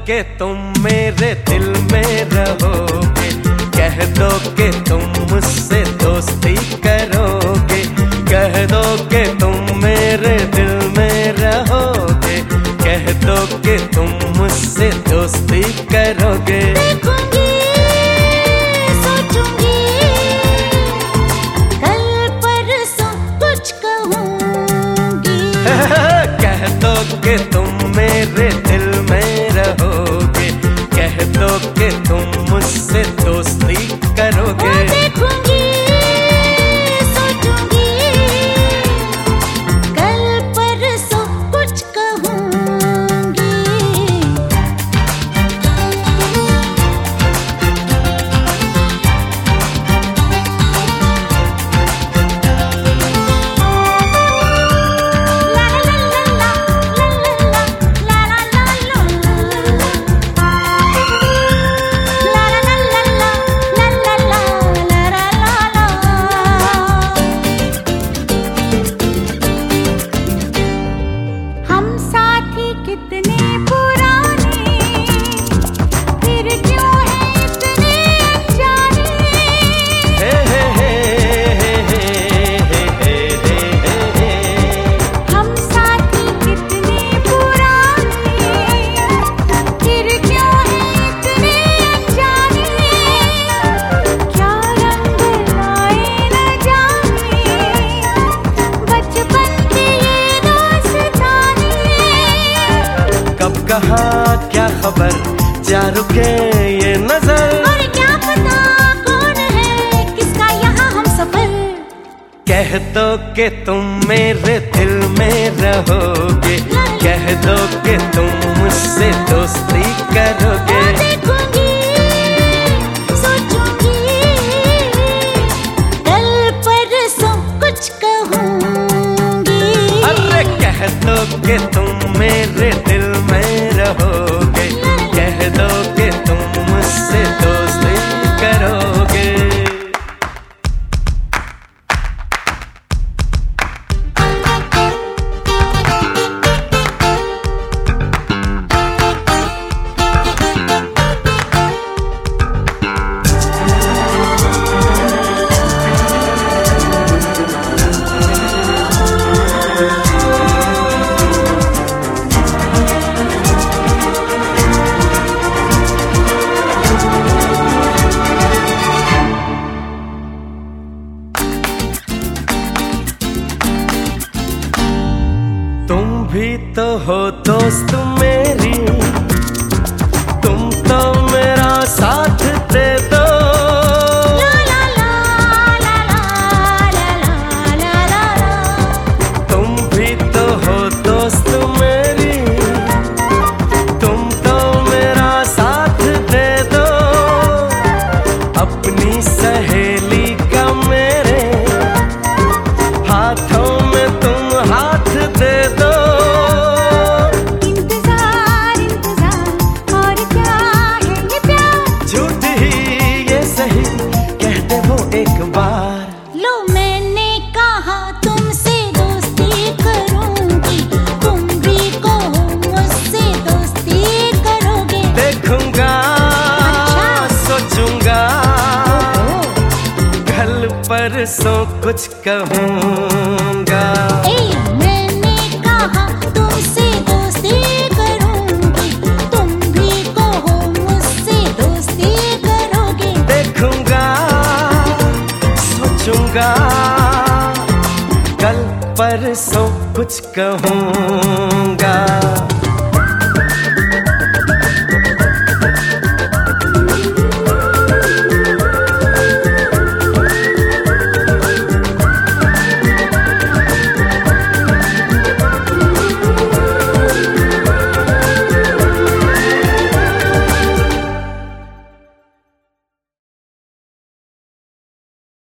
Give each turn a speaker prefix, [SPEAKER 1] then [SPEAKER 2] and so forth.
[SPEAKER 1] कि तुम मेरे दिल में रहोगे, कह दो कि तुम मुझसे दोस्ती करोगे, कह दो कि तुम मेरे दिल में रहोगे, कह दो कि तुम मुझसे दोस्ती करोगे।
[SPEAKER 2] देखूंगी, सोचूंगी, कल परसों कुछ कहूंगी।
[SPEAKER 1] कह दो कि तुम मेरे दिल में रहोगे, कह दो कि तुम मुझसे दोस्ती करोगे।
[SPEAKER 2] देखूंगी, सोचूंगी, कल परसों कुछ कहूंगी।
[SPEAKER 1] कहा क्या खबर, जा रुके ये नजर,
[SPEAKER 2] और क्या पता कौन है किसका यहाँ हम सफर।
[SPEAKER 1] कह दो कि तुम मेरे दिल में रहोगे, कह दो कि तुम मुझसे दोस्ती करोगे।
[SPEAKER 2] देखूंगी, सोचूंगी, कल परसों कुछ कहूंगी।
[SPEAKER 1] अरे कह दो कि तुम मेरे दिल में रहोगे, कह दो कि तुम मुझसे दोस्ती करोगे। तुम भी तो हो दोस्त मेरी, तुम तो मेरा साथ दे दो। तुम भी तो हो दोस्त मेरी, तुम तो मेरा साथ दे दो। अपनी सहेली का मेरे हाथों में तुम हाथ दे दो।
[SPEAKER 2] इंतजार इंतजार और क्या है ये प्यार,
[SPEAKER 1] झूठ ही ये सही कहते वो एक बार।
[SPEAKER 2] लो मैंने कहा तुमसे दोस्ती करूंगी, तुम भी कहो मुझसे दोस्ती करोगे।
[SPEAKER 1] देखूंगा, सोचूंगा, कल परसों कुछ कहूंगा।
[SPEAKER 2] मैंने कहा तुमसे दोस्ती करूंगी, तुम भी कहो मुझसे दोस्ती करोगे।
[SPEAKER 1] देखूंगा, सोचूंगा, कल परसों कुछ कहूंगा।